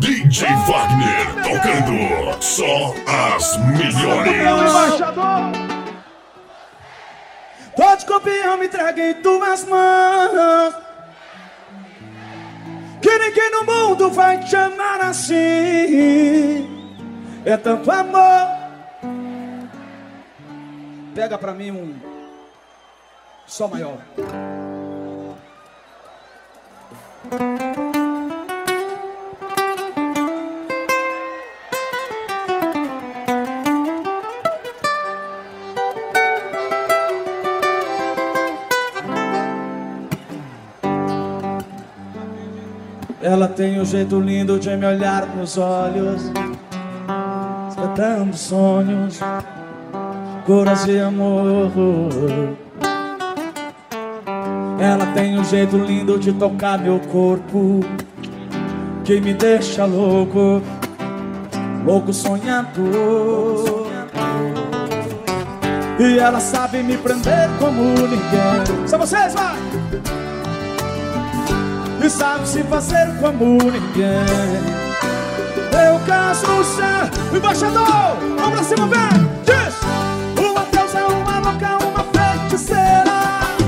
DJ Wagner tocando só as melhores. Tô de copião, me entregue em tuas mãos. Que ninguém no mundo vai te amar assim. É tanto amor. Pega pra mim um Sol maior. Ela tem um jeito lindo de me olhar nos olhos, despertando sonhos, curas de amor. Ela tem um jeito lindo de tocar meu corpo, que me deixa louco, louco sonhador. E ela sabe me prender como ninguém. São vocês, vai! E sabe se fazer como ninguém. Eu caso no céu, embaixador, vamos pra cima, vem! Diz! Uma deusa, uma louca, uma feiticeira.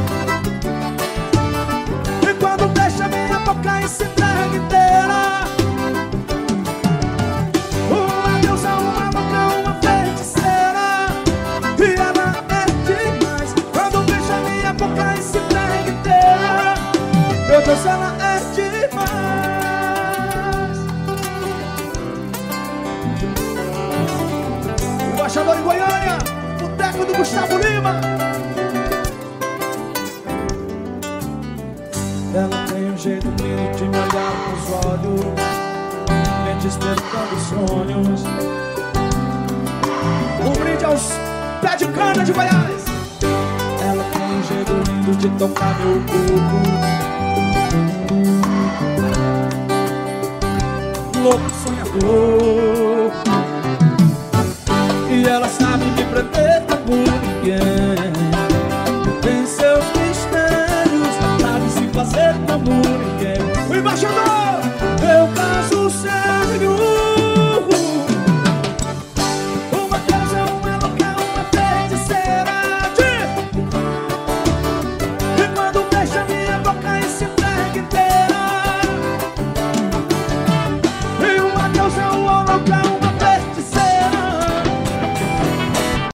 E quando deixa minha boca e se entrega inteira. Uma deusa, uma louca, uma feiticeira. E ela é demais. Quando deixa minha boca e se entrega inteira. Meu Deus, ela é demais. Embaixador em Goiânia, boteco do Gustavo Lima. Ela tem um jeito lindo de me olhar nos olhos, me despertando sonhos. Um brinde aos pé de cana de Goiás. Ela tem um jeito lindo de tocar meu corpo, louco sonhador.